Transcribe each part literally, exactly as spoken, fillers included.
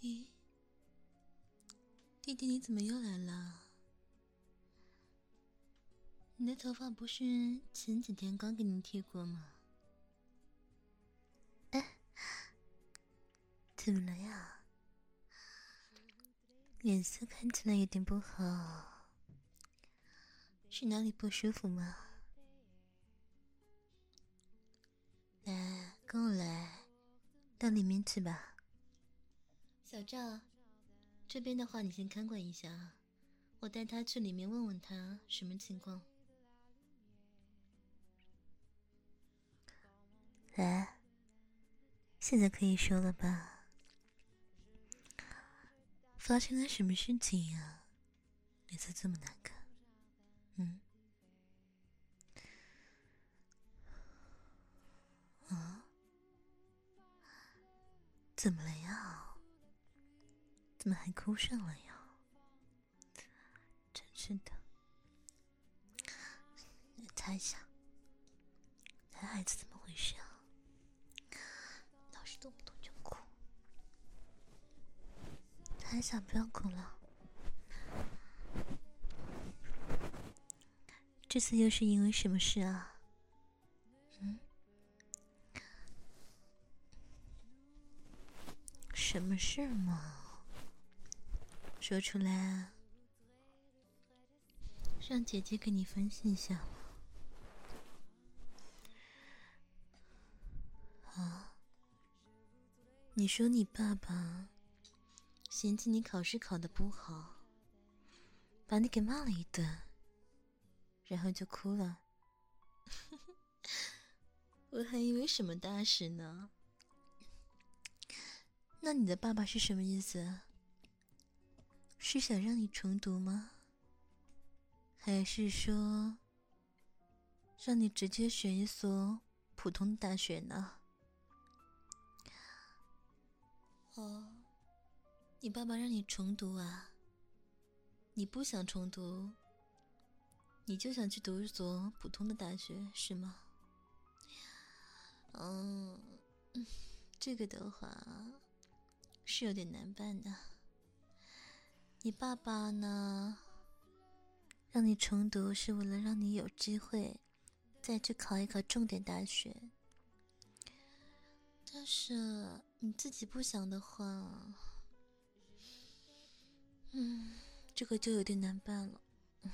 弟，弟弟，你怎么又来了？你的头发不是前几天刚给你剃过吗？哎，怎么了呀？脸色看起来有点不好，是哪里不舒服吗？来，跟我来，到里面去吧。小赵，这边的话你先看管一下，我带他去里面问问他什么情况。来，现在可以说了吧？发生了什么事情呀？脸色这么难看。嗯。啊？怎么了呀？怎么还哭上了呀？真是的。猜一下，男孩子怎么回事啊？老是动不动就哭。还想不要哭了？这次又是因为什么事啊？嗯？什么事嘛？说出来啊，让姐姐给你分析一下嘛。啊？你说你爸爸嫌弃你考试考得不好，把你给骂了一顿，然后就哭了。我还以为什么大事呢。那你的爸爸是什么意思？是想让你重读吗？还是说让你直接选一所普通的大学呢？哦，你爸爸让你重读啊？你不想重读，你就想去读一所普通的大学，是吗？嗯，这个的话是有点难办的。你爸爸呢，让你重读是为了让你有机会再去考一考重点大学，但是你自己不想的话，嗯，这个就有点难办了。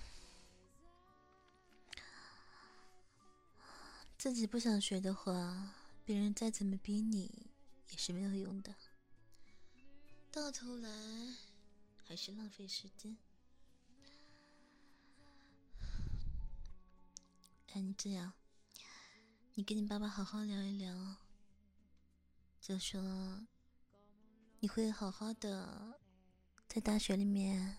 自己不想学的话，别人再怎么逼你也是没有用的，到头来还是浪费时间。哎，你这样，你跟你爸爸好好聊一聊，就说你会好好的在大学里面，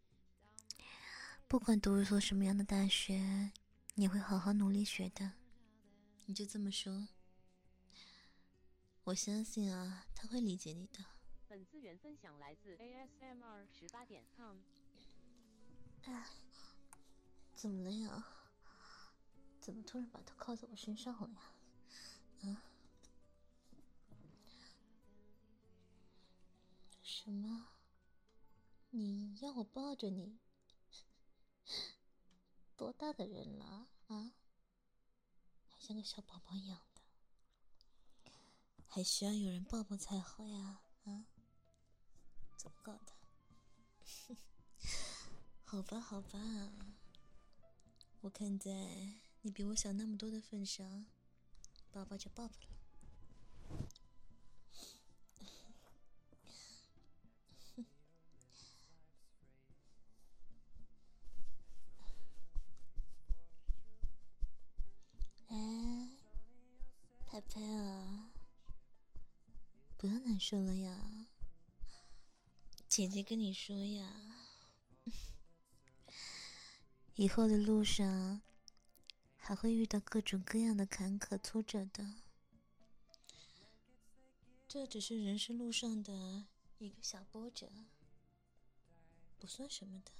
不管读一所什么样的大学，你会好好努力学的。你就这么说，我相信啊，他会理解你的。 本资源分享来自 A S M R 十八点 com。 哎，怎么了呀？怎么突然把头靠在我身上了呀？啊？什么？你要我抱着你？多大的人了啊？还像个小宝宝一样的，还需要有人抱抱才好呀？啊？怎么搞的？好吧，好吧，我看在你比我小那么多的份上，抱抱就抱抱了。哎，拍拍啊，不要难受了呀。姐姐跟你说呀，以后的路上还会遇到各种各样的坎坷挫折的，这只是人生路上的一个小波折，不算什么的。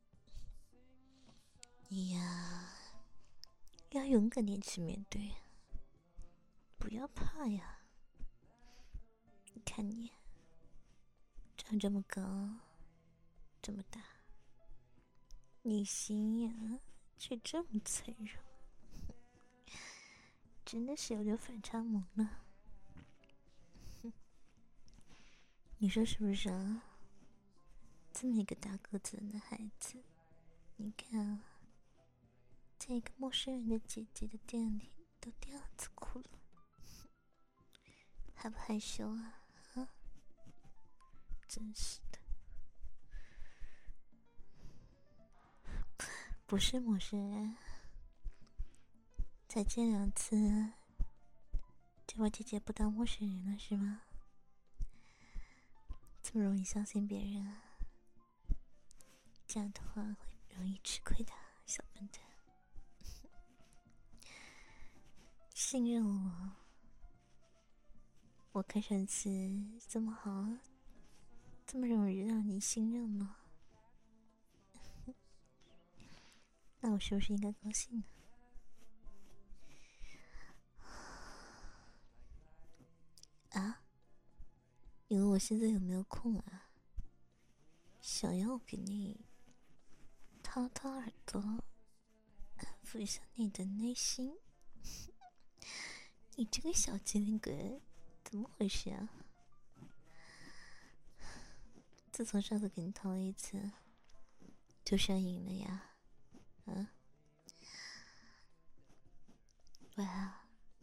你呀，要勇敢点去面对，不要怕呀。你看你，这长这么高，这么大，你心呀却这么脆弱，真的是有点反差萌了。你说是不是啊？这么一个大个子的男孩子，你看啊，在一个陌生人的姐姐的店里都这样子哭了，还不害羞啊？啊，真是的，不是陌生人，才见两次就把姐姐不当陌生人了是吗？这么容易相信别人啊？这样的话会容易吃亏的，小笨蛋。信任我，我看上去这么好，这么容易让你信任吗？那我是不是应该高兴呢？啊？你问我现在有没有空啊？想要我给你掏掏耳朵，安抚一下你的内心。你这个小机灵鬼，怎么回事啊？自从上次给你掏了一次，就上瘾了呀？啊？喂啊，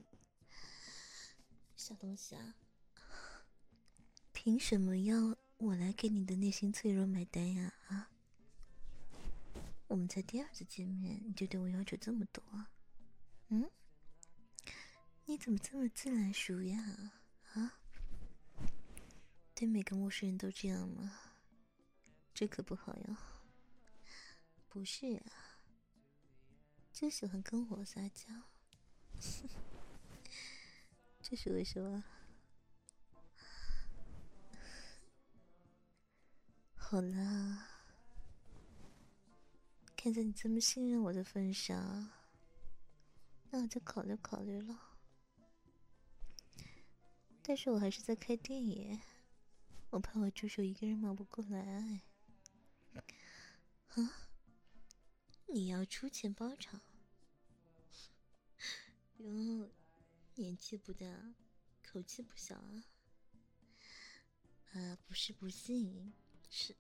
小东西啊，凭什么要我来给你的内心脆弱买单呀？啊？我们才第二次见面，你就对我要求这么多啊？嗯？你怎么这么自来熟呀？啊？对每个陌生人都这样吗？这可不好哟。不是呀，就喜欢跟我撒娇。这是为什么？好啦，看在你这么信任我的份上，那我就考虑考虑了。但是我还是在开店耶，我怕我助手一个人忙不过来。啊？你要出钱包场？哟，年纪不大，口气不小啊。啊，不是不信，是……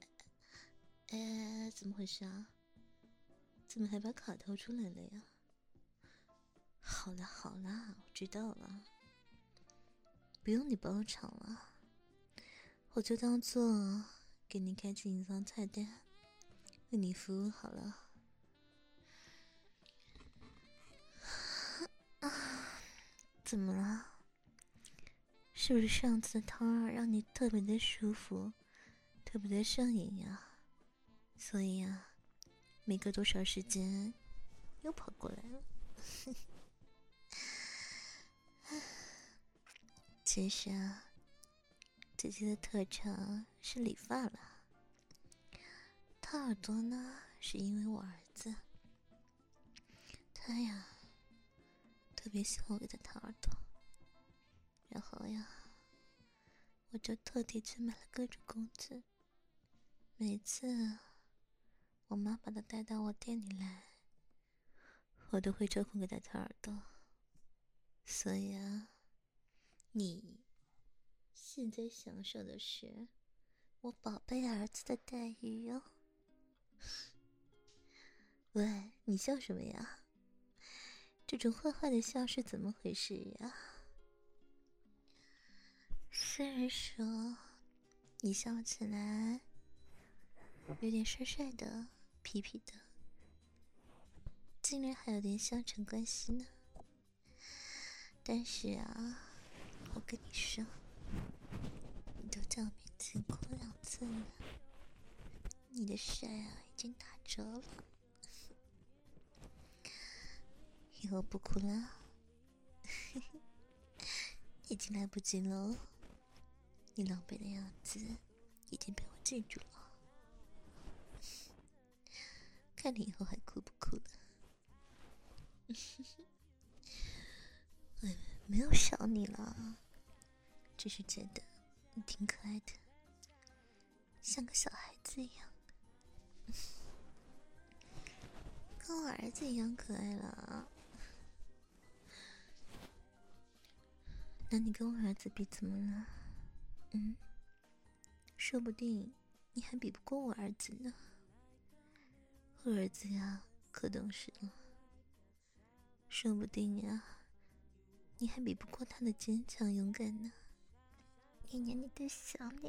哎，怎么回事啊？怎么还把卡掏出来了呀？好啦好啦，我知道了，不用你包场了，我就当做给你开启隐藏菜单，为你服务好了。啊，怎么了？是不是上次的掏耳让你特别的舒服，特别的上瘾呀？所以啊，没隔多少时间，又跑过来了。其实啊，姐姐的特长是理发了，掏耳朵呢，是因为我儿子，他呀，特别喜欢我给他掏耳朵，然后呀，我就特地去买了各种工具。每次我妈把他带到我店里来，我都会抽空给他掏耳朵。所以啊，你现在享受的是我宝贝儿子的待遇哟。喂，你笑什么呀？这种坏坏的笑是怎么回事呀？虽然说你笑起来有点帅帅的、痞痞的，竟然还有点像陈冠希呢。但是啊，我跟你说，你都在我面前哭两次了，你的帅啊已经打折了。以后不哭了，已经来不及了。你狼狈的样子已经被我记住了，看你以后还哭不哭了。哎，没有想你了，只是觉得你挺可爱的， 像个小孩子一样，跟我儿子一样可爱了啊。那你跟我儿子比怎么了？嗯，说不定你还比不过我儿子呢。我儿子呀，可懂事了，说不定呀，你还比不过他的坚强勇敢呢。娘娘，你的小脸。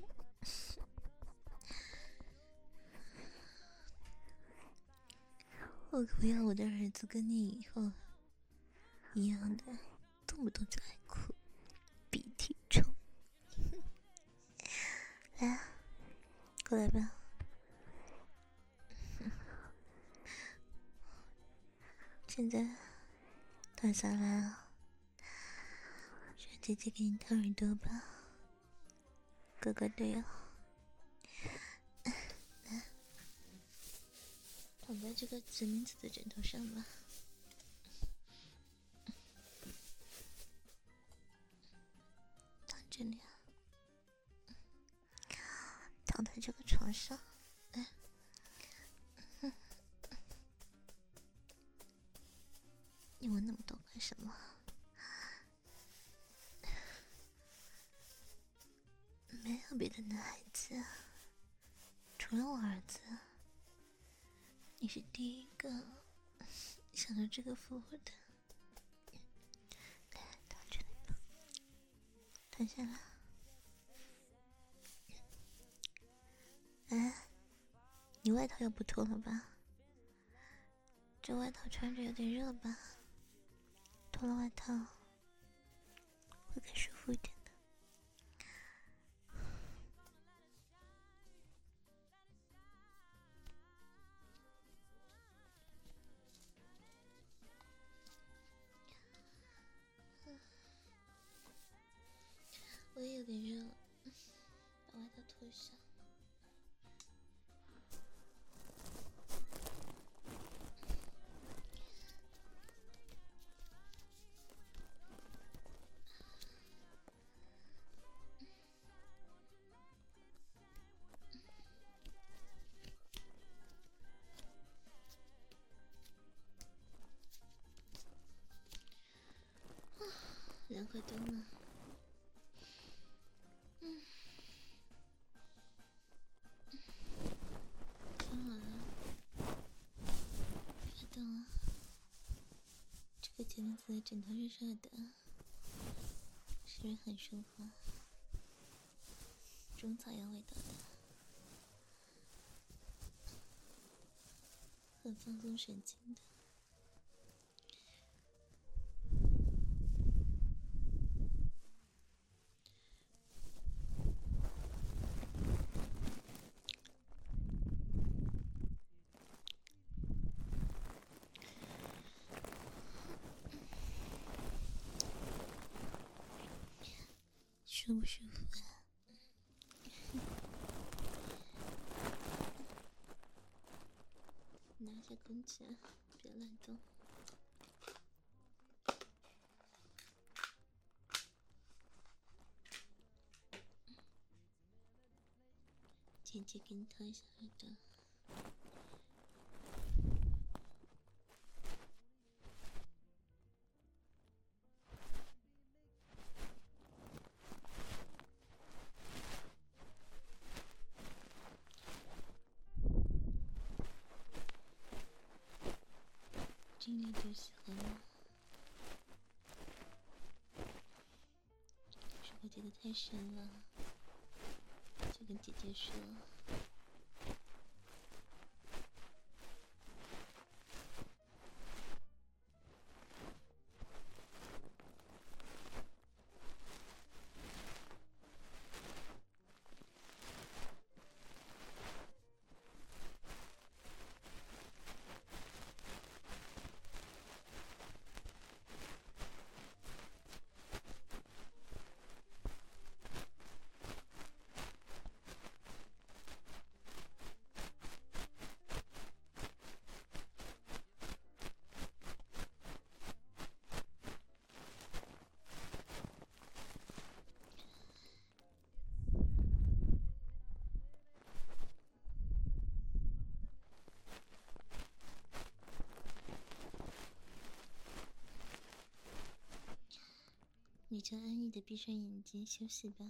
我可不要我的儿子跟你以后一样的，动不动就爱哭，鼻涕虫。来啊，过来吧。现在躺下来啊，让姐姐给你掏耳朵吧，乖乖的哟。来，躺在这个紫明紫的枕头上吧。躺这里啊，躺在这个床上。来，你问那么多干什么？没有别的男孩子，除了我儿子，你是第一个想到这个复活的。来，躺这里吧，躺下来。哎，你外套要不脱了吧？这外套穿着有点热吧？脱了外套会更舒服一点的。我也有点热，把外套脱下。凉快多了。嗯，穿好了，别动啊。这个姐妹子的枕头热热的，是不是很舒服啊？中草药味道的，很放松神经的。舒不舒服啊？拿下弓箭，别乱动。姐姐给你掏一下耳朵。尽力就行了。如果觉得太深了，就跟姐姐说。 你就安逸的闭上眼睛休息吧。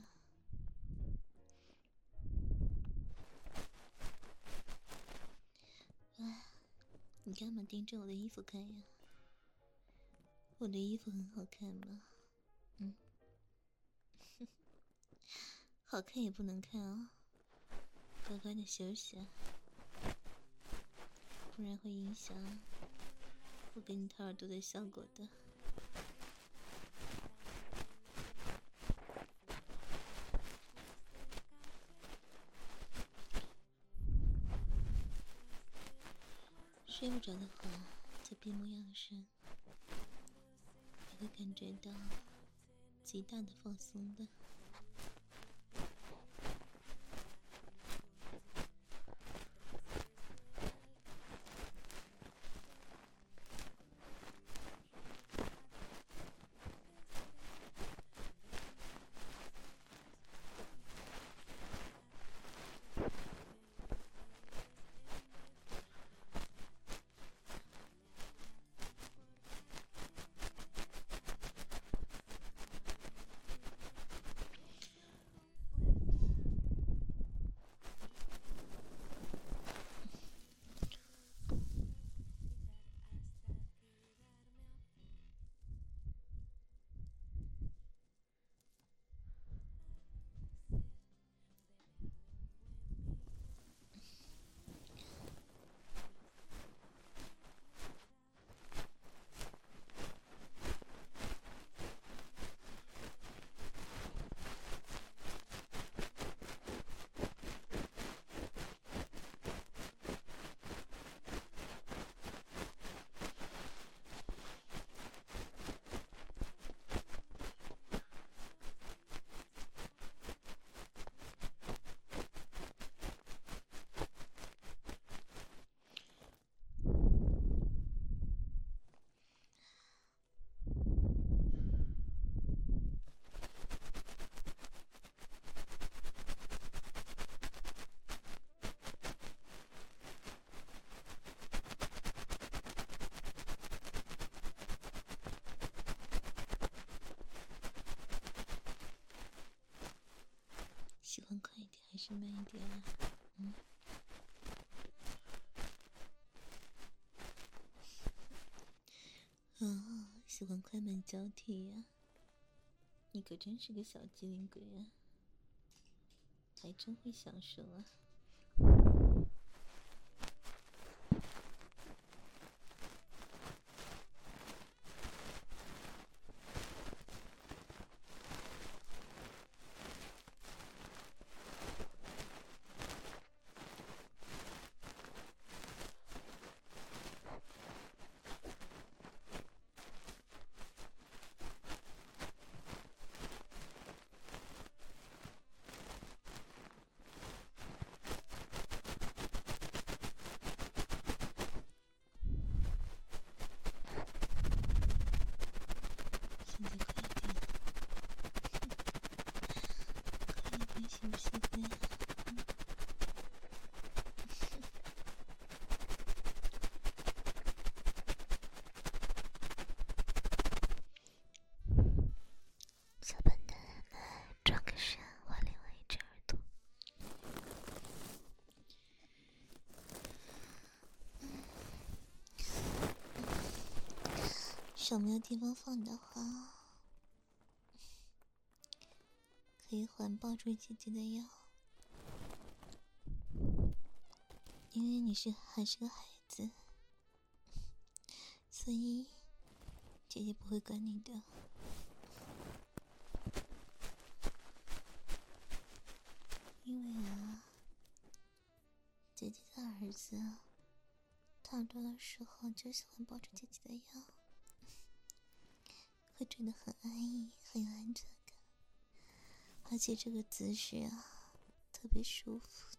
啊，你干嘛盯着我的衣服看呀？我的衣服很好看吗？嗯，好看也不能看啊、哦，乖乖的休息啊，不然会影响我给你掏耳朵的效果的。睡不着的话，在闭目养神，你会感觉到极大的放松的。喜欢快一点还是慢一点啊？嗯。哦，喜欢快慢交替呀、啊！你可真是个小机灵鬼啊，还真会享受啊！行不行呀？小笨蛋，转个身，换另外一只耳朵。手没有地方放的话，可以环抱住姐姐的腰，因为你是还是个孩子，所以姐姐不会管你的。因为啊，姐姐的儿子躺着的时候就喜欢抱着姐姐的腰，会觉得很安逸，很有安全感，而且这个姿势啊特别舒服，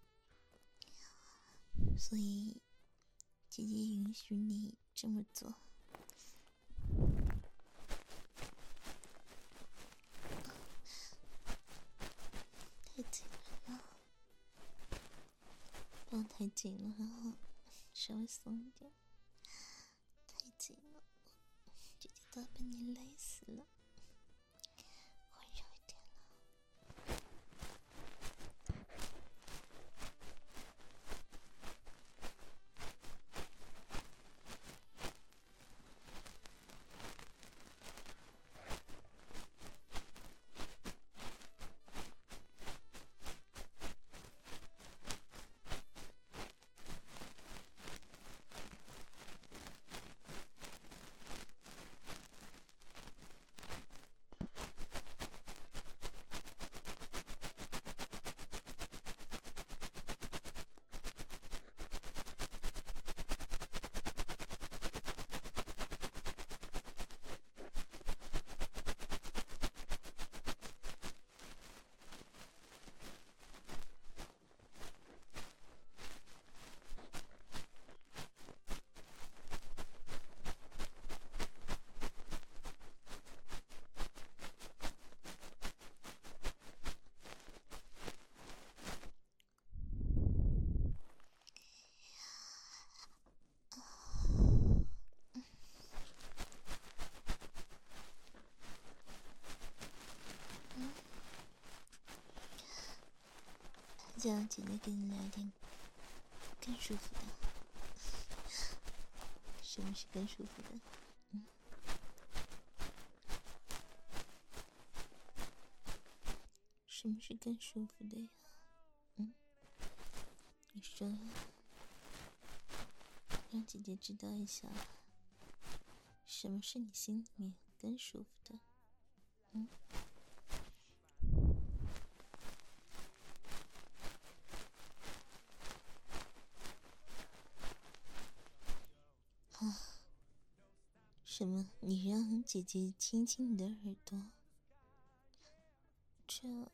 所以姐姐允许你这么做。太紧了，抱太紧了，然后稍微松一点。太紧了，姐姐都要被你累死了。 叫姐姐给你来点更舒服的。什么是更舒服的？嗯，什么是更舒服的呀？嗯，你说呀，让姐姐知道一下，什么是你心里面更舒服的？嗯。啊，什么？你让姐姐亲亲你的耳朵？这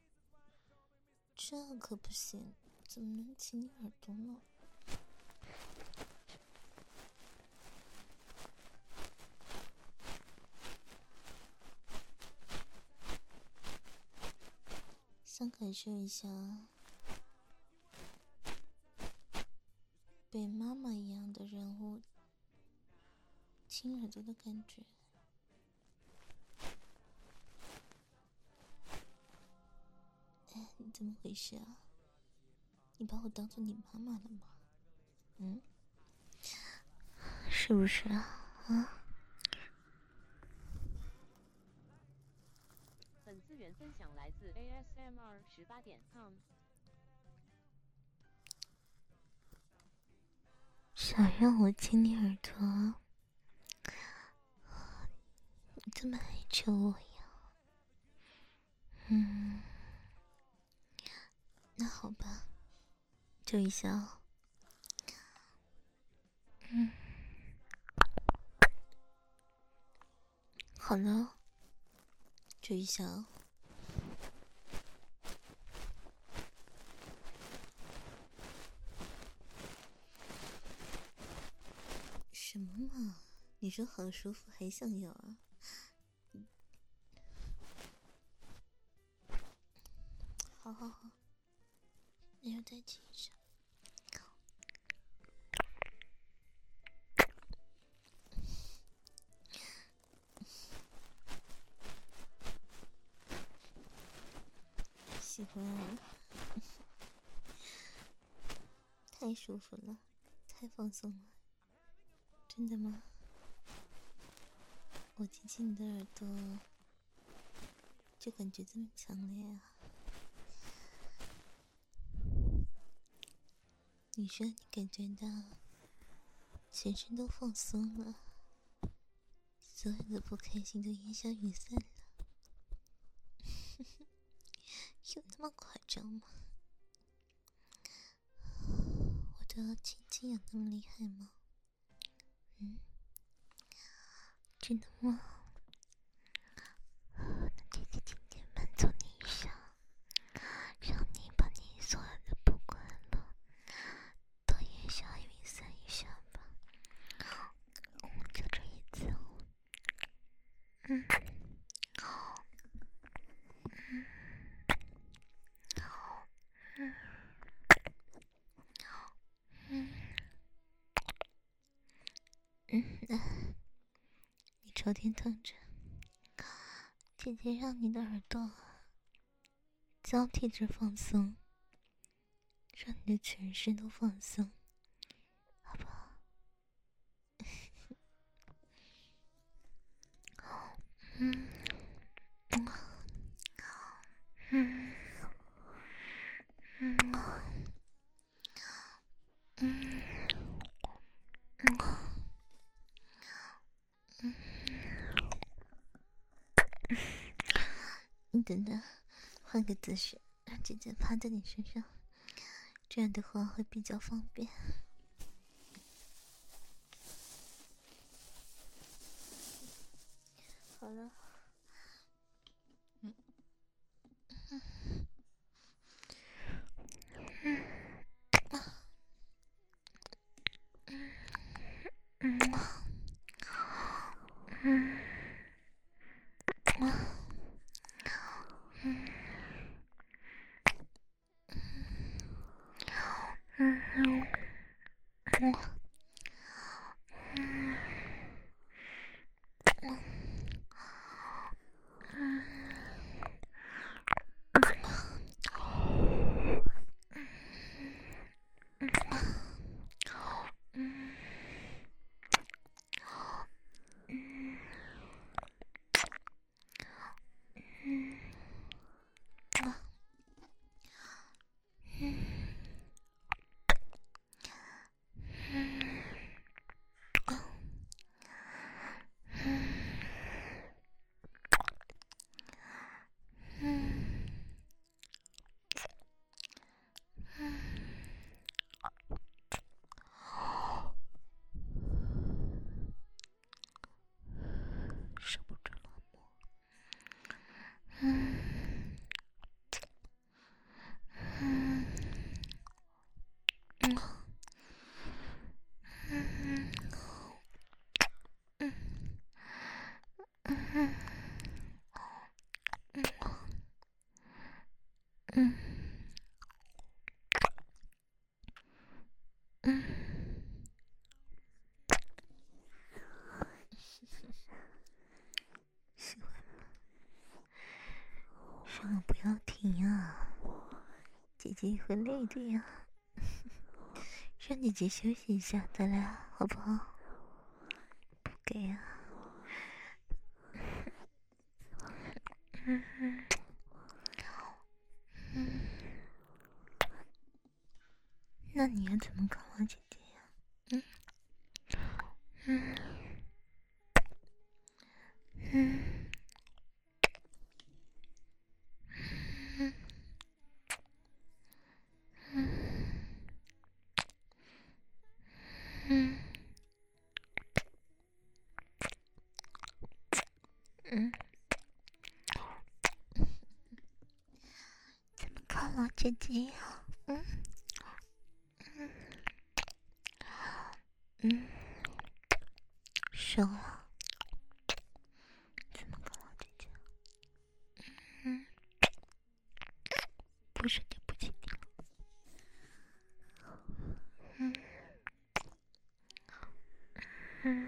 这可不行，怎么能亲你耳朵呢？想感受一下被妈妈一样的人物亲耳朵的感觉。哎，你怎么回事啊？你把我当做你妈妈了吗？嗯，是不是啊？啊？ 本资源分享来自 A S M R 十八点 com。 想让我亲你耳朵？你这么哀求我呀？嗯，那好吧，就一下哦。嗯，好了，就一下哦。什么嘛？你说好舒服还想要啊？好好好，那就再亲一下。喜欢啊，太舒服了，太放松了。真的吗？我亲亲你的耳朵，就感觉这么强烈啊！你说你感觉到全身都放松了，所有的不开心都烟消云散了。有那么夸张吗？我的亲亲有那么厉害吗？嗯，真的吗？那姐姐今天满足你一下，让你把你所有的不快乐都烟消云散一下吧。就这一次哦。嗯。嗯嗯嗯，你朝天躺着，姐姐让你的耳朵交替着放松，让你的全身都放松，好不好？嗯嗯嗯嗯嗯嗯。你等等，换个姿势，让姐姐趴在你身上，这样的话会比较方便。好了，嗯嗯嗯嗯嗯嗯。嗯嗯嗯嗯嗯嗯，喜欢吗？什么不要停啊，姐姐会累的呀。让姐姐休息一下再来，好不好？不给啊。嗯嗯，那你要怎么搞啊，姐姐呀？嗯嗯嗯嗯嗯嗯嗯，怎么搞啊，姐姐呀？嗯嗯嗯，手啊，怎么搞啊，姐姐？嗯，不是就不亲你了。嗯嗯，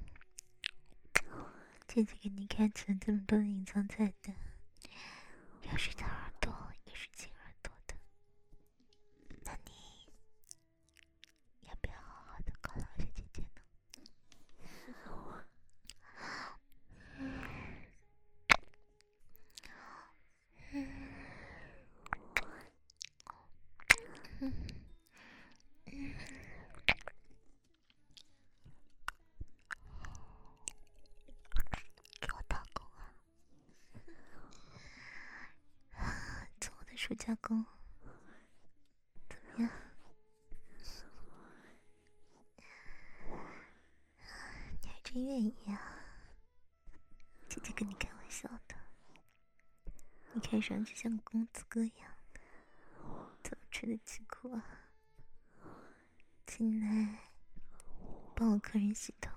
姐姐给你开启了这么多的隐藏菜单，要是他耳朵也是亲耳朵的，那你要不要好好的犒劳一下姐姐呢？嗯嗯嗯嗯，给我打工啊！做我的暑假工怎么样？你还真愿意啊！姐姐跟你开玩笑的，你看上去像个公子哥一样的，怎么吃得起苦啊？进来帮我客人洗头，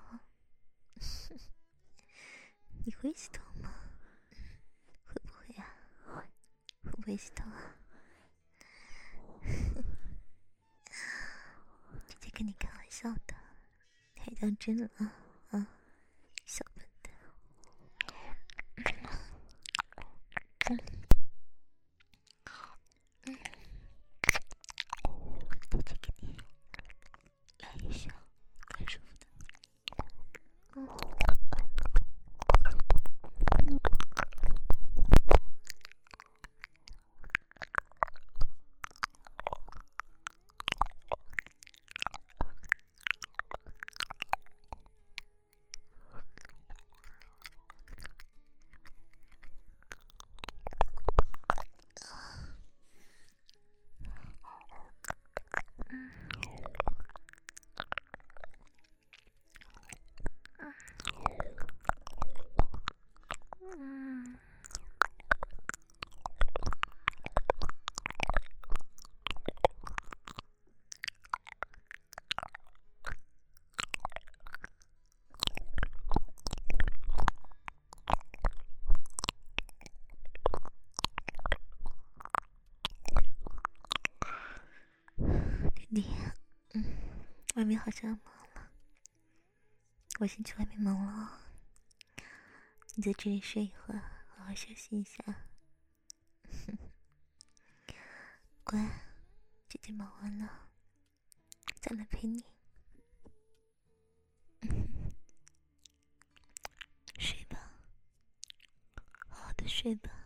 你会洗头吗？会不会啊？会不会洗头啊？姐姐跟你开玩笑的，你还当真了啊？啊，小笨蛋！嗯嗯，姐姐给你来一下，很舒服的。嗯。嗯，弟弟，嗯，外面好像要忙了，我先去外面忙了。你在这里睡一会儿，好好休息一下。乖，姐姐忙完了再来陪你。睡吧，好好的睡吧。